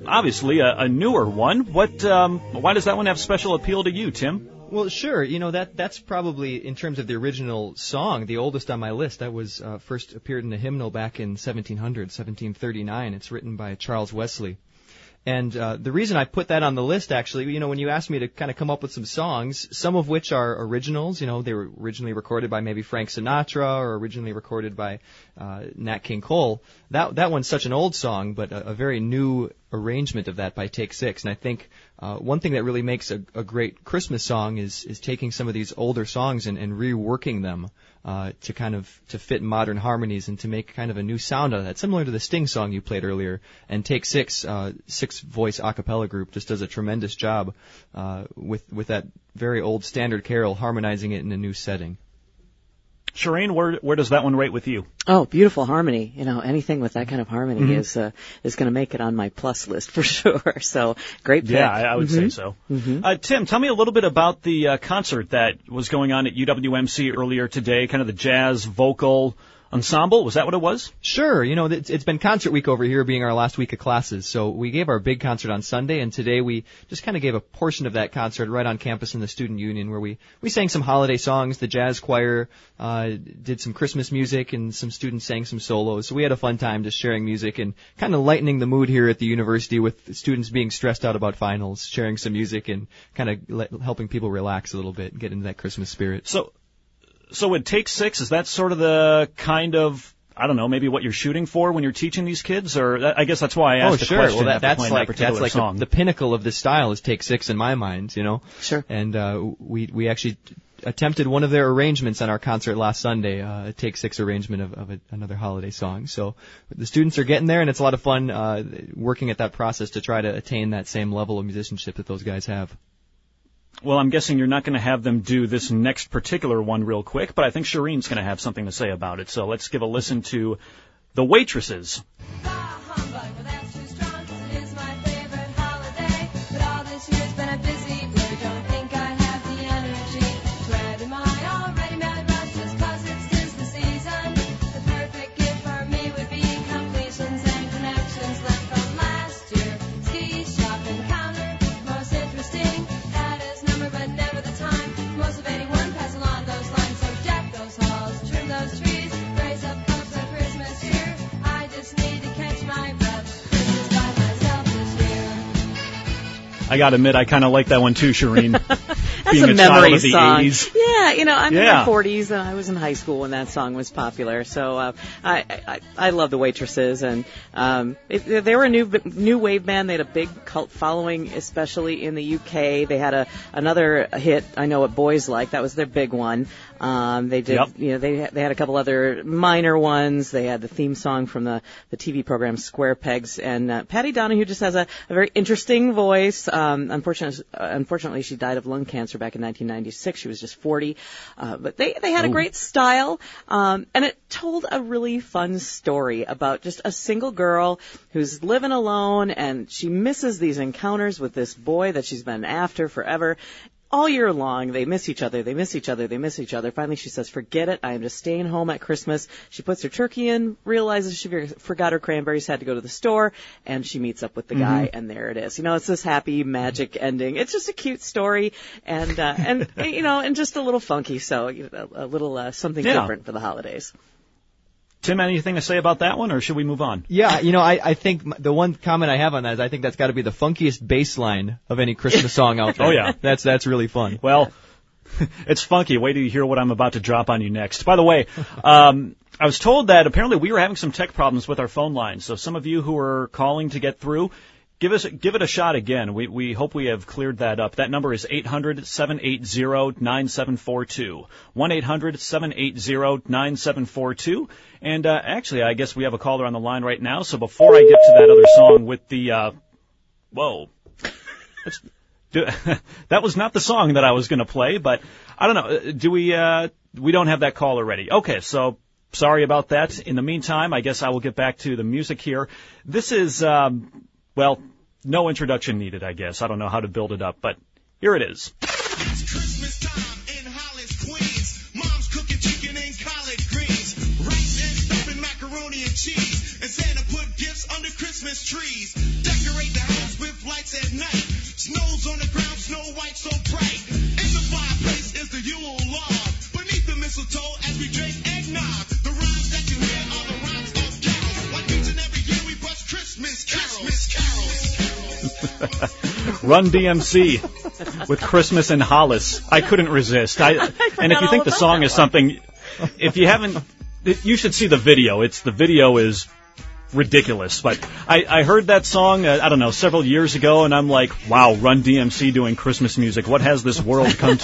S1: obviously a, a newer one. What? Um, why does that one have special appeal to you, Tim?
S4: Well, sure. You know, that that's probably, in terms of the original song, the oldest on my list. That was uh, first appeared in a hymnal back in seventeen hundred, seventeen thirty-nine. It's written by Charles Wesley. And uh, the reason I put that on the list, actually, you know, when you asked me to kind of come up with some songs, some of which are originals, you know, they were originally recorded by maybe Frank Sinatra or originally recorded by uh, Nat King Cole. That that one's such an old song, but a, a very new arrangement of that by Take Six. And I think uh, one thing that really makes a, a great Christmas song is is taking some of these older songs and, and reworking them uh, to kind of to fit modern harmonies and to make kind of a new sound out of that, similar to the Sting song you played earlier. And Take Six, uh, six voice a cappella group, just does a tremendous job uh, with with that very old standard carol, harmonizing it in a new setting.
S1: Shireen, where where does that one rate with you?
S3: Oh, beautiful harmony. You know, anything with that kind of harmony
S1: Mm-hmm.
S3: is uh, is going to make it on my plus list for sure. So, great pick.
S1: Yeah, I, I would
S3: mm-hmm.
S1: say so.
S3: Mm-hmm.
S1: Uh, Tim, tell me a little bit about the uh, concert that was going on at U W M C earlier today, kind of the jazz vocal ensemble. Was that what it was?
S4: Sure. You know, it's, it's been concert week over here, being our last week of classes. So we gave our big concert on Sunday, and today we just kind of gave a portion of that concert right on campus in the Student Union, where we, we sang some holiday songs. The jazz choir uh, did some Christmas music, and some students sang some solos. So we had a fun time just sharing music and kind of lightening the mood here at the university with students being stressed out about finals, sharing some music and kind of le- helping people relax a little bit and get into that Christmas spirit.
S1: So, so it Take Six, is that sort of the kind of, I don't know, maybe what you're shooting for when you're teaching these kids? Or I guess that's why I asked
S4: oh,
S1: the
S4: sure.
S1: question.
S4: Well, that,
S1: after
S4: that's
S1: playing
S4: like
S1: that particular
S4: that's like
S1: song.
S4: the, the pinnacle of this style is Take Six in my mind, you know.
S3: Sure.
S4: And uh, we we actually attempted one of their arrangements on our concert last Sunday, uh, a Take Six arrangement of, of a, another holiday song. So the students are getting there, and it's a lot of fun uh, working at that process to try to attain that same level of musicianship that those guys have.
S1: Well, I'm guessing you're not going to have them do this next particular one real quick, but I think Shireen's going to have something to say about it. So let's give a listen to The Waitresses. I gotta admit, I kind of like that one too, Shireen.
S3: That's
S1: Being
S3: a,
S1: a
S3: memory
S1: child of the
S3: song.
S1: eighties.
S3: Yeah, you know, I'm in
S1: Yeah.
S3: my forties, and I was in high school when that song was popular. So uh, I, I I love the Waitresses, and um, it, they were a new new wave band. They had a big cult following, especially in the U K. They had a another hit, I Know What Boys Like. That was their big one. Um, they did,
S1: Yep.
S3: you know, they they had a couple other minor ones. They had the theme song from the, the T V program Square Pegs, and uh, Patty Donahue just has a, a very interesting voice. Um, unfortunately, uh, unfortunately, she died of lung cancer back in nineteen ninety-six. She was just forty, uh, but they they had a
S1: Ooh.
S3: great style, um, and it told a really fun story about just a single girl who's living alone, and she misses these encounters with this boy that she's been after forever. All year long, they miss each other, they miss each other, they miss each other. Finally, she says, forget it, I am just staying home at Christmas. She puts her turkey in, realizes she forgot her cranberries, had to go to the store, and she meets up with the guy, and there it is. You know, it's this happy, magic ending. It's just a cute story, and, uh, and you know, and just a little funky, so you know, a little uh, something
S1: Yeah.
S3: different for the holidays.
S1: Tim, anything to say about that one, or should we move on?
S4: Yeah, you know, I, I think m- the one comment I have on that is I think that's got to be the funkiest bass line of any Christmas song out there.
S1: Oh, yeah.
S4: That's that's really fun.
S1: Well, it's funky. Wait till you hear what I'm about to drop on you next. By the way, um, I was told that apparently we were having some tech problems with our phone lines. So some of you who are calling to get through, give us give it a shot again. We we hope we have cleared that up. That number is eight hundred, seven eight zero, nine seven four two. one eight hundred, seven eight zero, nine seven four two. And uh, actually, I guess we have a caller on the line right now. So before I get to that other song with the uh, whoa. Let's do, that was not the song that I was going to play, but I don't know. Do we, uh, we don't have that caller ready. Okay, so sorry about that. In the meantime, I guess I will get back to the music here. This is, um, well, no introduction needed, I guess. I don't know how to build it up, but here it is.
S10: It's Christmas time in Hollis, Queens. Mom's cooking chicken and collard greens, rice and stuffing macaroni and cheese, and Santa put gifts under Christmas trees. Decorate the house
S1: Run D M C with Christmas in Hollis. I couldn't resist. I,
S3: I
S1: and if you think the song is something, if you haven't, you should see the video. It's the video is ridiculous. But I, I heard that song, uh, I don't know, several years ago, and I'm like, wow, Run D M C doing Christmas music. What has this world come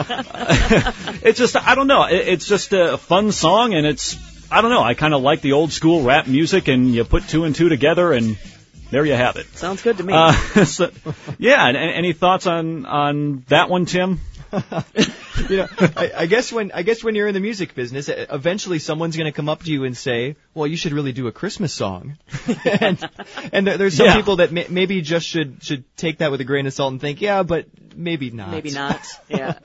S1: to? It's just, I don't know. It, it's just a fun song, and it's, I don't know. I kind of like the old school rap music, and you put two and two together, and there you have it.
S3: Sounds good to me.
S1: Uh, so, yeah, and, and any thoughts on, on that one, Tim?
S4: You know, I, I guess when I guess when you're in the music business, eventually someone's going to come up to you and say, "Well, you should really do a Christmas song." and and there, there's some
S1: yeah.
S4: people that may, maybe just should should take that with a grain of salt and think, "Yeah, but maybe not."
S3: Maybe not. Yeah.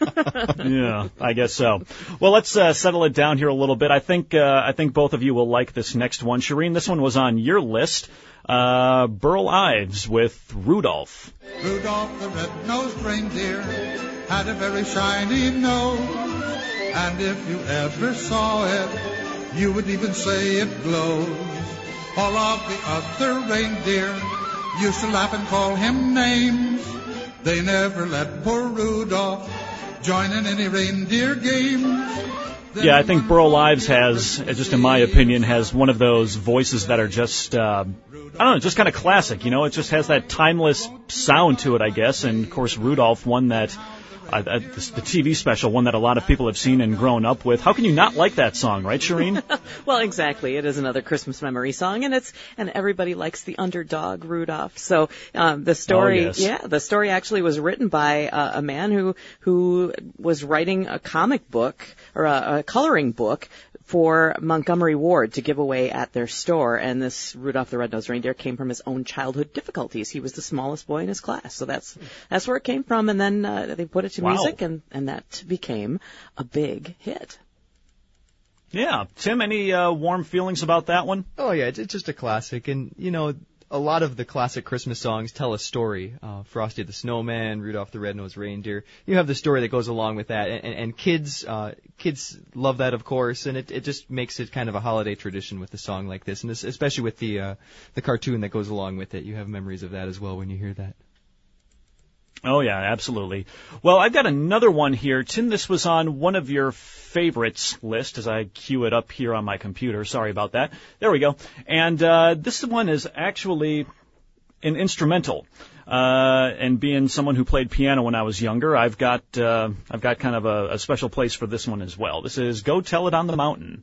S1: Yeah, I guess so. Well, let's uh, settle it down here a little bit. I think uh, I think both of you will like this next one. Shireen, this one was on your list. Uh, Burl Ives with Rudolph.
S9: Rudolph the red-nosed reindeer had a very shiny nose, and if you ever saw it, you would even say it glows. All of the other reindeer used to laugh and call him names. They never let poor Rudolph join in any reindeer games.
S1: Yeah, I think Burl Ives has, just in my opinion, has one of those voices that are just, uh, I don't know, just kind of classic, you know? It just has that timeless sound to it, I guess. And, of course, Rudolph, one that, uh, the T V special, one that a lot of people have seen and grown up with. How can you not like that song, right, Shireen?
S3: Well, exactly. It is another Christmas memory song, and it's and everybody likes the underdog Rudolph. So um, the story,
S1: oh, yes.
S3: yeah, the story actually was written by uh, a man who who was writing a comic book or a, a coloring book for Montgomery Ward to give away at their store. And this Rudolph the Red-Nosed Reindeer came from his own childhood difficulties. He was the smallest boy in his class. So that's that's where it came from. And then uh, they put it to
S1: wow.
S3: music, and, and that became a big hit.
S1: Yeah. Tim, any uh, warm feelings about that one?
S4: Oh, yeah, it's, it's just a classic. And, you know, a lot of the classic Christmas songs tell a story. Uh, Frosty the Snowman, Rudolph the Red-Nosed Reindeer. You have the story that goes along with that. And, and, and kids uh, kids love that, of course, and it, it just makes it kind of a holiday tradition with a song like this. And this, especially with the uh, the cartoon that goes along with it. You have memories of that as well when you hear that.
S1: Oh, yeah, absolutely. Well, I've got another one here. Tim, this was on one of your favorites list as I queue it up here on my computer. Sorry about that. There we go. And uh, this one is actually an instrumental. Uh, and being someone who played piano when I was younger, I've got uh, I've got kind of a, a special place for this one as well. This is Go Tell It on the Mountain.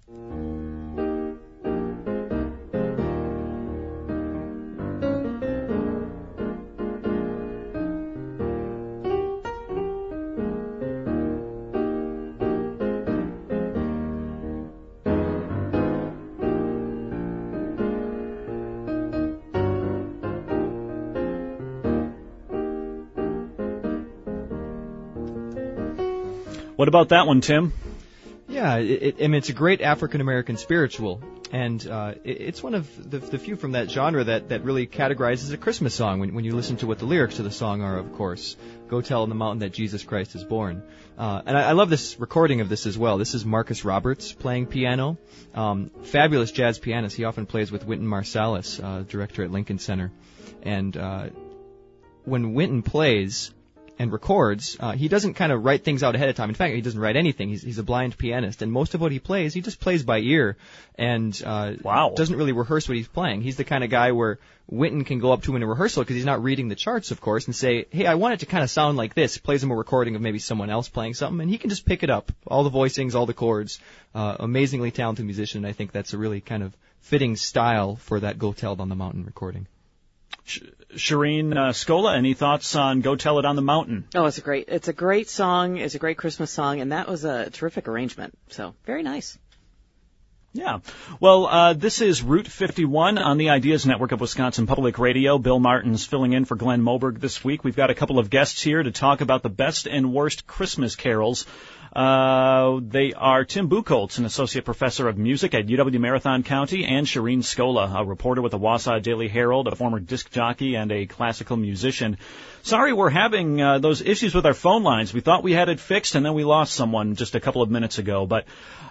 S1: What about that one, Tim?
S4: Yeah, it, it, I mean, it's a great African-American spiritual, and uh, it, it's one of the, the few from that genre that, that really categorizes a Christmas song when, when you listen to what the lyrics to the song are, of course. Go tell on the mountain that Jesus Christ is born. Uh, and I, I love this recording of this as well. This is Marcus Roberts playing piano. Um, fabulous jazz pianist. He often plays with Wynton Marsalis, uh, director at Lincoln Center. And uh, when Wynton plays and records, uh, he doesn't kind of write things out ahead of time. In fact, he doesn't write anything. He's, he's a blind pianist, and most of what he plays, he just plays by ear, and uh,
S1: wow.
S4: doesn't really rehearse what he's playing. He's the kind of guy where Wynton can go up to him in a rehearsal because he's not reading the charts, of course, and say, hey, I want it to kind of sound like this. Plays him a recording of maybe someone else playing something, and he can just pick it up. All the voicings, all the chords. Uh, amazingly talented musician, and I think that's a really kind of fitting style for that Go Tell It on the Mountain recording.
S1: Shireen uh, Scola, any thoughts on Go Tell It on the Mountain?
S3: Oh, it's a great, it's a great song. It's a great Christmas song, and that was a terrific arrangement. So, very nice.
S1: Yeah. Well, uh, this is Route fifty-one on the Ideas Network of Wisconsin Public Radio. Bill Martin's filling in for Glenn Moberg this week. We've got a couple of guests here to talk about the best and worst Christmas carols. Uh, they are Tim Buchholz, an associate professor of music at U W Marathon County, and Shireen Scola, a reporter with the Wausau Daily Herald, a former disc jockey and a classical musician. Sorry, we're having uh, those issues with our phone lines. We thought we had it fixed, and then we lost someone just a couple of minutes ago. But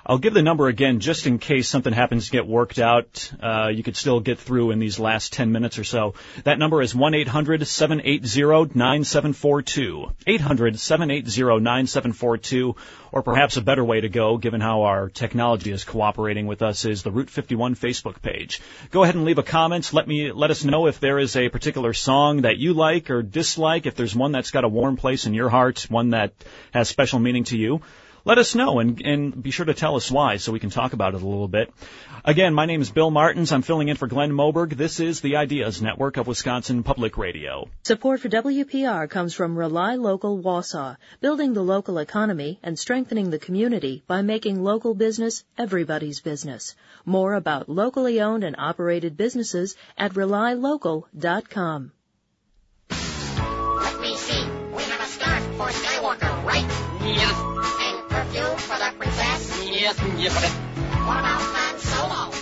S1: I'll give the number again just in case something happens to get worked out. Uh, you could still get through in these last ten minutes or so. That number is one eight hundred seven eight zero nine seven four two. eight hundred seven eight zero nine seven four two. Or perhaps a better way to go, given how our technology is cooperating with us, is the Route fifty-one Facebook page. Go ahead and leave a comment. Let me let us know if there is a particular song that you like or dislike, if there's one that's got a warm place in your heart, one that has special meaning to you. Let us know, and, and be sure to tell us why so we can talk about it a little bit. Again, my name is Bill Martins. I'm filling in for Glenn Moberg. This is the Ideas Network of Wisconsin Public Radio.
S8: Support for W P R comes from Rely Local Wausau, building the local economy and strengthening the community by making local business everybody's business. More about locally owned and operated businesses at rely local dot com.
S2: Let me see. We have a scarf for Skywalker, right?
S11: Yes.
S2: And perfume for the princess?
S11: Yes, yes, but
S2: What about Han Solo?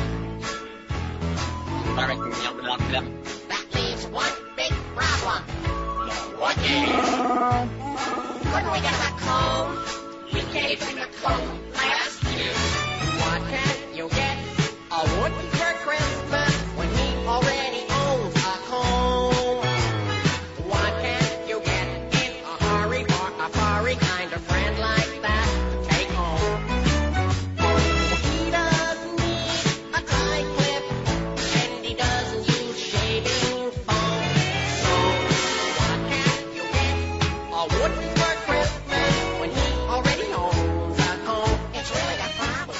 S2: That leaves one big problem.
S11: What?
S2: Couldn't we get him a comb?
S11: We gave him a comb last year. Why can't you get a Wookie for Christmas when he already owns a comb? Why can't you get in a hurry or a furry kind of friend like that to take home? He doesn't need a tie clip, and he doesn't use shaving foam. So why can't you get a Wookie for Christmas when he already owns a comb?
S2: It's really a problem.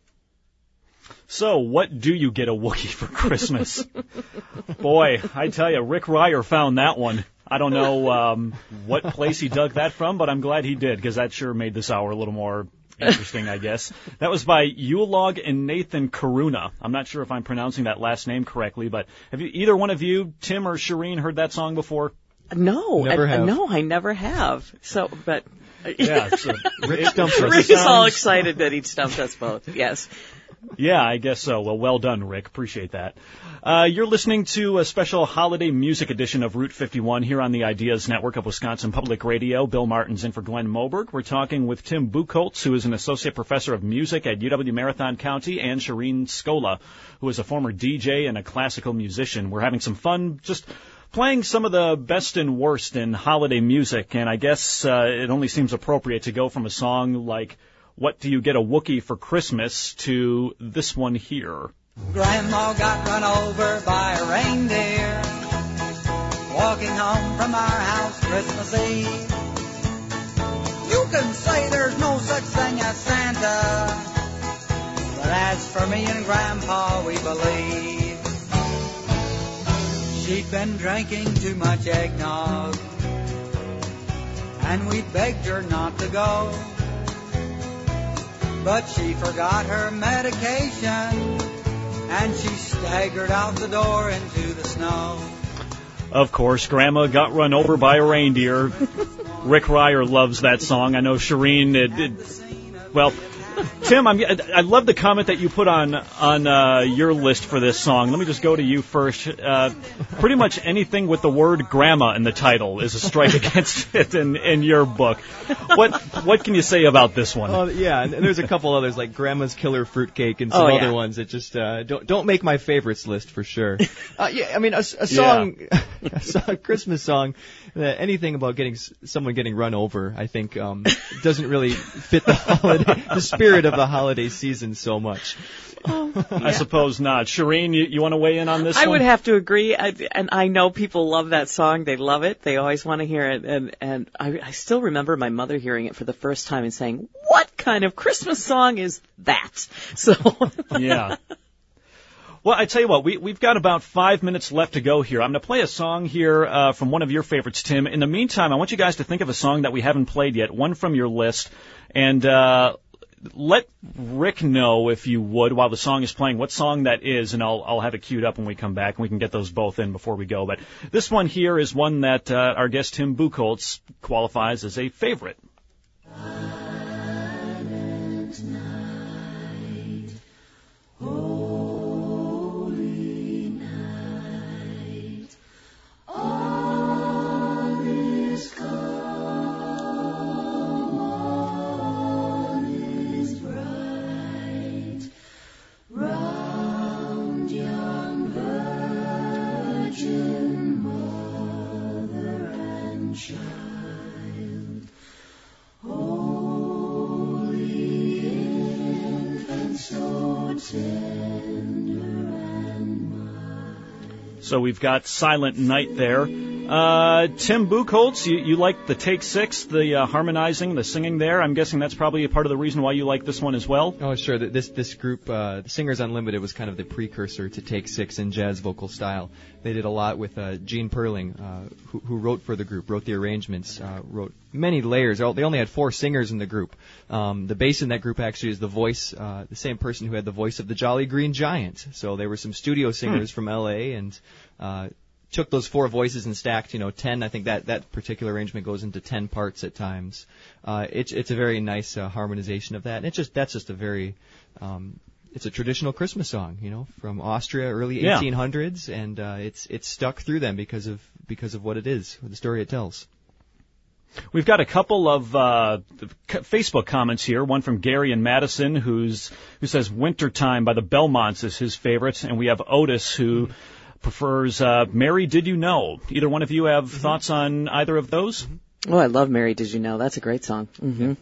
S1: So, what do you get a Wookiee for Christmas? Boy, I tell you, Rick Ryer found that one. I don't know um, what place he dug that from, but I'm glad he did, because that sure made this hour a little more interesting, I guess. That was by Ulog and Nathan Karuna. I'm not sure if I'm pronouncing that last name correctly, but have you, either one of you, Tim or Shireen, heard that song before?
S3: No,
S4: Never
S3: I,
S4: have.
S3: no, I never have. So, but
S1: Yeah, so Rick stumped us.
S3: Rick is all excited that he stumped us both. Yes.
S1: Yeah, I guess so. Well, well done, Rick. Appreciate that. Uh, you're listening to a special holiday music edition of Route fifty-one here on the Ideas Network of Wisconsin Public Radio. Bill Martins in for Glenn Moberg. We're talking with Tim Buchholz, who is an associate professor of music at U W Marathon County, and Shireen Scola, who is a former D J and a classical musician. We're having some fun just playing some of the best and worst in holiday music, and I guess uh, it only seems appropriate to go from a song like What Do You Get a Wookiee for Christmas to this one here.
S12: Grandma got run over by a reindeer walking home from our house Christmas Eve. You can say there's no such thing as Santa, but as for me and Grandpa, we believe she'd been drinking too much eggnog, and we begged her not to go. But she forgot her medication, and she staggered out the door into the snow.
S1: Of course, Grandma got run over by a reindeer. Rick Ryer loves that song. I know Shireen, it, it, well, Tim, I'm, I love the comment that you put on on uh, your list for this song. Let me just go to you first. Uh, pretty much anything with the word grandma in the title is a strike against it in, in your book. What what can you say about this one?
S4: Uh, yeah, and there's a couple others like Grandma's Killer Fruitcake and some
S3: Oh, yeah.
S4: other ones that just uh, don't don't make my favorites list for sure. Uh, yeah, I mean a, a song, a, song, a Christmas song, uh, anything about getting s- someone getting run over, I think um, doesn't really fit the holiday, the spirit of the holiday season so much.
S3: Oh,
S1: I suppose not. Shireen, you, you want to weigh in on this
S3: I
S1: one?
S3: would have to agree, I, and I know people love that song. They love it. They always want to hear it, and and I, I still remember my mother hearing it for the first time and saying, "What kind of Christmas song is that?" So
S1: Yeah. Well, I tell you what, we, we've got about five minutes left to go here. I'm going to play a song here uh, from one of your favorites, Tim. In the meantime, I want you guys to think of a song that we haven't played yet, one from your list, and uh, let Rick know, if you would, while the song is playing, what song that is, and I'll I'll have it queued up when we come back, and we can get those both in before we go. But this one here is one that uh, our guest Tim Buchholz qualifies as a favorite.
S2: All is calm, all is bright.
S1: So we've got Silent Night there. Uh, Tim Buchholz, you, you like the Take Six, the uh, harmonizing, the singing there. I'm guessing that's probably a part of the reason why you like this one as well.
S4: Oh, sure. This this group, uh, the Singers Unlimited, was kind of the precursor to Take Six in jazz vocal style. They did a lot with uh, Gene Perling, uh, who, who wrote for the group, wrote the arrangements, uh, wrote many layers. They only had four singers in the group. Um, the bass in that group actually is the voice, uh, the same person who had the voice of the Jolly Green Giant. So there were some studio singers hmm. from L A and uh, took those four voices and stacked, you know, ten. I think that, that particular arrangement goes into ten parts at times. Uh, it's it's a very nice uh, harmonization of that. And it's just that's just a very um, it's a traditional Christmas song, you know, from Austria, early
S1: yeah.
S4: eighteen hundreds, and uh, it's it's stuck through them because of because of what it is, the story it tells.
S1: We've got a couple of uh, Facebook comments here. One from Gary in Madison, who's who says "Wintertime" by the Belmonts is his favorite, and we have Otis who prefers uh, "Mary Did You Know." Either one of you have mm-hmm. thoughts on either of those?
S3: Oh, I love "Mary Did You Know." That's a great song. Mm-hmm.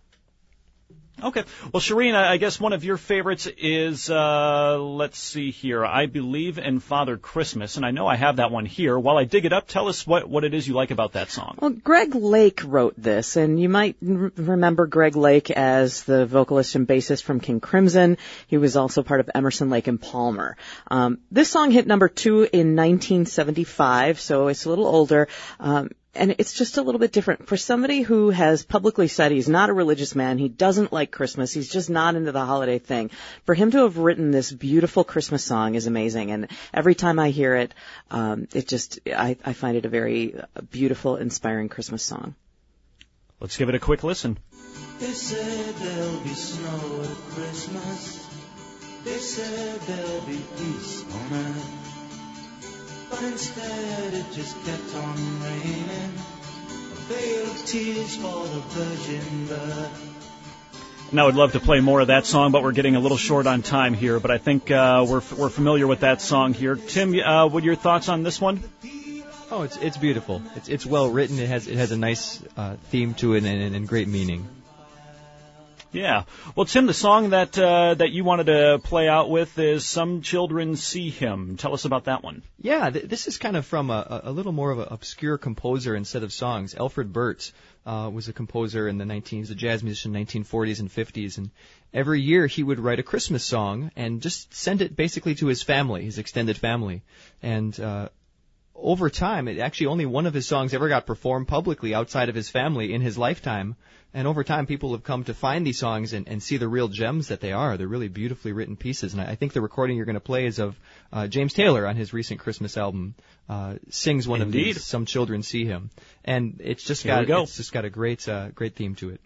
S1: Okay. Well, Shireen, I guess one of your favorites is, uh, let's see here, I Believe in Father Christmas, and I know I have that one here. While I dig it up, tell us what, what it is you like about that song.
S3: Well, Greg Lake wrote this, and you might r- remember Greg Lake as the vocalist and bassist from King Crimson. He was also part of Emerson, Lake and Palmer. Um, this song hit number two in nineteen seventy-five, so it's a little older. Um, And it's just a little bit different. For somebody who has publicly said he's not a religious man, he doesn't like Christmas, he's just not into the holiday thing, for him to have written this beautiful Christmas song is amazing. And every time I hear it, um, it just, I, I find it a very beautiful, inspiring Christmas song.
S1: Let's give it a quick listen.
S13: They said there'll be snow at Christmas. They said there'll be peace on earth. But instead it just kept on raining, a veil of tears for the virgin birth.
S1: Now I'd love to play more of that song, but we're getting a little short on time here. But I think uh, we're we're familiar with that song here. Tim, uh, what are your thoughts on this one?
S4: Oh, it's it's beautiful. It's it's well written. It has it has a nice uh, theme to it and, and, and great meaning.
S1: Yeah. Well, Tim, the song that uh, that you wanted to play out with is "Some Children See Him." Tell us about that one.
S4: Yeah, th- this is kind of from a, a little more of an obscure composer instead of songs. Alfred Burt uh, was a composer in the nineteen, he's a jazz musician in the nineteen forties and fifties, and every year he would write a Christmas song and just send it basically to his family, his extended family. And uh, over time, it actually only one of his songs ever got performed publicly outside of his family in his lifetime. And over time, people have come to find these songs and, and see the real gems that they are. They're really beautifully written pieces. And I, I think the recording you're going to play is of uh, James Taylor on his recent Christmas album. Uh, sings one
S1: Indeed.
S4: of these. Some Children See Him, and it's just
S1: Here
S4: got
S1: we go.
S4: it's just got a great uh, great theme to it.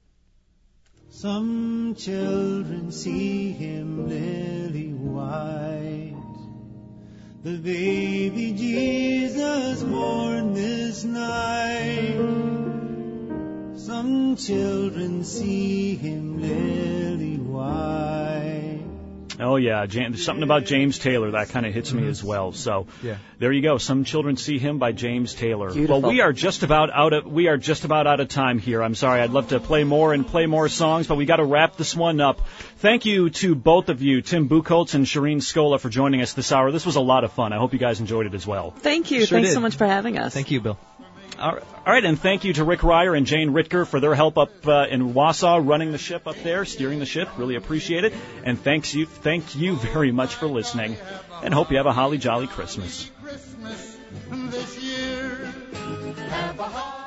S13: Some children see him lily white, the baby Jesus born this night. Some children see him lily white.
S1: Oh, yeah, James, something about James Taylor, that kind of hits me as well. So
S4: yeah.
S1: There you go. Some Children See Him by James Taylor.
S3: Beautiful.
S1: Well, we are just about out of we are just about out of time here. I'm sorry. I'd love to play more and play more songs, but we got to wrap this one up. Thank you to both of you, Tim Buchholz and Shireen Scola, for joining us this hour. This was a lot of fun. I hope you guys enjoyed it as well.
S3: Thank you.
S4: Sure
S3: Thanks
S4: did.
S3: so much for having us.
S4: Thank you, Bill.
S1: All right, and thank you to Rick Ryer and Jane Ritker for their help up uh, in Wausau, running the ship up there, steering the ship. Really appreciate it. And thanks you, thank you very much for listening, and hope you have a holly jolly Christmas.
S10: Christmas this year. Have a holly